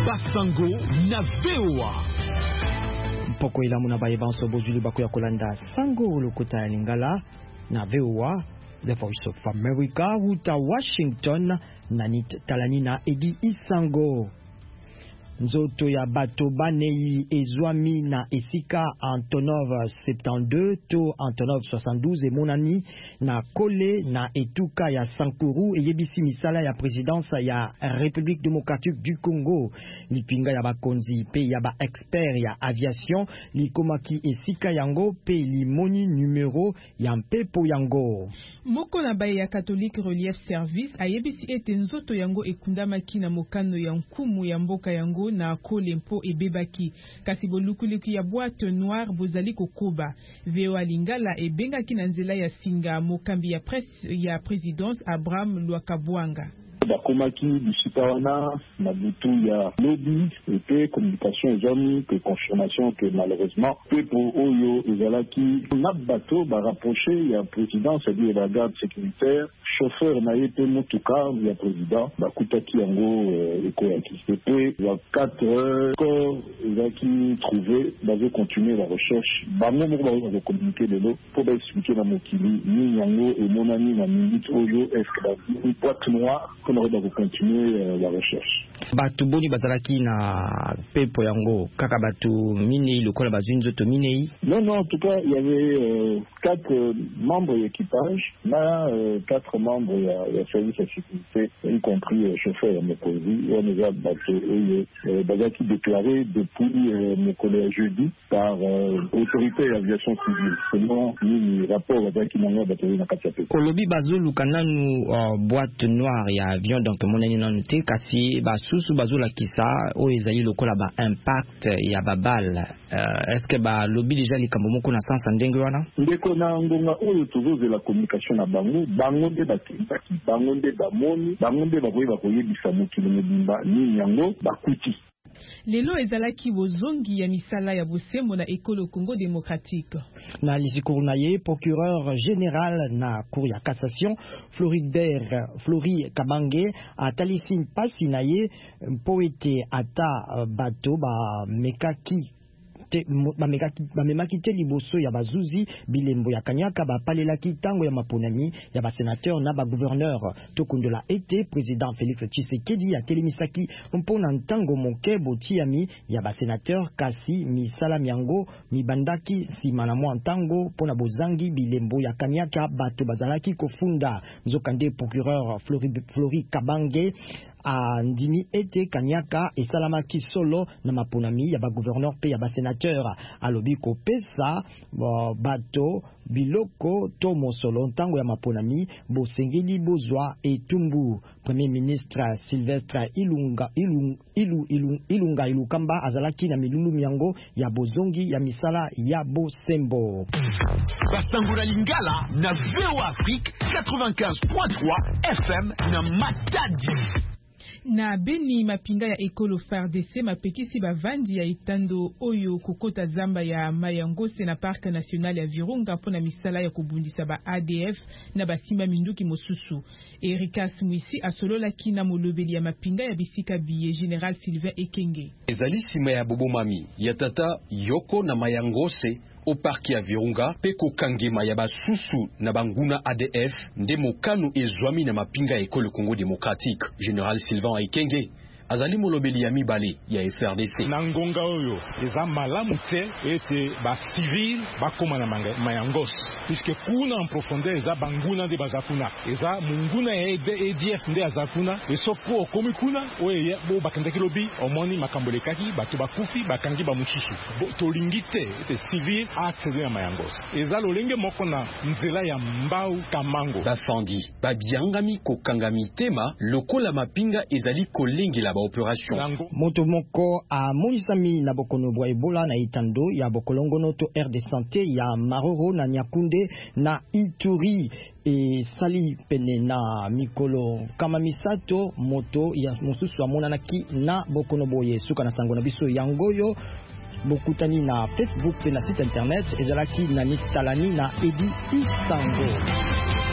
Basango na VOA. Mpoko ilamu na bayebanso bozuli bako ya kolanda Sango Lokota ya Lingala na VOA, The Voice of America, Huta Washington, Nanit Talanina Edi Isango. Nzoto ya bato banei ezwami na esika Antonov 72 to Antonov 72 emonani na kole na etuka ya Sankuru eyebisi misala ya présidence ya République démocratique du Congo. Lipinga ya bakonzi pe ya ba expert ya aviation likomaki esika yango pe limoni numero ya mpepo yango. Moko na baye ya Catholique Relief Service ayebisi ete nzoto yango ekundamaki na mokano ya nkumu ya mboka yango na kolempo ebebaki kasi bolukuluku ya boîte noire bozali kokoba. VOA Lingala ebengaki na nzela ya singa mokambi ya presse ya présidence Abraham Lwakabwanga. Bakomaki bisika wana na butu ya lobby et communication ezami que confirmation que malheureusement peu pour oyo ezalaki na bateau ba rapproché ya président, c'est-à-dire la garde sécuritaire, chauffeur na yepe motuka ya président bakutaki yango ekoyaki c'était il y a 4 heures corps ezaki trouvé bazo continuer la recherche bango moko bazo communiquer lelo pour ba expliquer na mokili ni yango emonani na minute oyo est-ce que une boîte noire qu'on aurait de continuer la recherche. Batu boni bazalaki na pepo yango kaka batu minei lokola bazunzo to minei. Non, en tout cas il y avait 4 membres d'équipage, là 4 membres de service de sécurité, y compris chauffeur Mokozi. On les a bazaki déclaré depuis Mokola jeudi par autorité d'aviation civile. Selon le rapport bazaki nanga bateri na katiape. Kolobi bazulu kananu boîte noire ya avion donc monani nanu te kasi basusu bazula kisa o ezali lokola ba impact ya babal. Est-ce que ba lobi déjà likambo moko na sansa ndenge wana? Ndeko na ngonga oyo tuzoze la communication na bango nde bakitaki bango nde bamoni bango nde bakoyebisa mokili mobimba nini yango bakuti. Lelo ezalaki bozongi ya misala ya bosembo na ekolo Congo démocratique. Na lisikuru na ye procureur général na cour ya cassation Flori Kabange atalisi mpasi na ye poete ata bato ba mekaki bamemaki te liboso ya bazuzi bilembo ya kanyaka bapalelaki tango ya maponami ya basénateur na bagouverneur tokundola ete président Félix Tshisekedi atelemisaki mpona ntango moke botiami ya basénateur kasi misala miango mibandaki nsima na mwa ntango mpona bozangi bilembo ya kanyaka bato bazalaki kofunda. Nzokande procureur Flori Kabange andimi ete kanyaka esalamaki solo na maponami ya bagouverneur pe ya basénateur alobi kopesa bato biloko to mosolo ntango ya maponami bosengeli bozwa etumbu. Premier ministre Sylvestre Ilunga Ilukamba azalaki na milulu miango ya bozongi ya misala ya bosembo. Basango na Lingala na VOA Afrique 95.3 FM na Matadi. Na Beni mapinga ya ekolo FARDC mapekisi bavandi ya itando oyo kokota zamba ya Mayangose na Parc National ya Virunga pona misala ya kubundisa ba ADF na basimba minduki mosusu. Erikas Mwisi asolola kina molobeli ya mapinga ya bisika biye General Sylvain Ekenge. Ezali sima ya Bobo Mami ya tata Yoko na Mayangose au parc ya Virunga peko kangema ya basusu na banguna ADF nde mokano ezwami na mapinga ya ekolo Congo démocratique. General Sylvain Ekenge azali molobeli ya mibale ya FRDC. Na ngonga oyo eza malamu te ete ba civil bakoma na Mayangos puisque kuna en profondeur eza banguna de bazakuna eza munguna ya EDF nde azakuna esoko okomi kuna oye bo bakendaki lobi omoni makambolekaki bato bakufi bakangi ba mushishi tolingi te ete civil accéder à Mayangos eza lolenge moko na nzela ya mbau kamango bafandi babiangami kokangami tema lokola mapinga ezali kolenge la opération. Moto moko a monisami na bokono bwa Ebola na itando ya bokolongono to aire de santé ya Maroro na Nyakunde na Ituri e sali pene na mikolo kama misato moto ya mosusu amonanaki na bokono boye suka na sango na biso yangoyo bokutani na Facebook pe na site internet ezalaki na Nitalani na Edi Isango.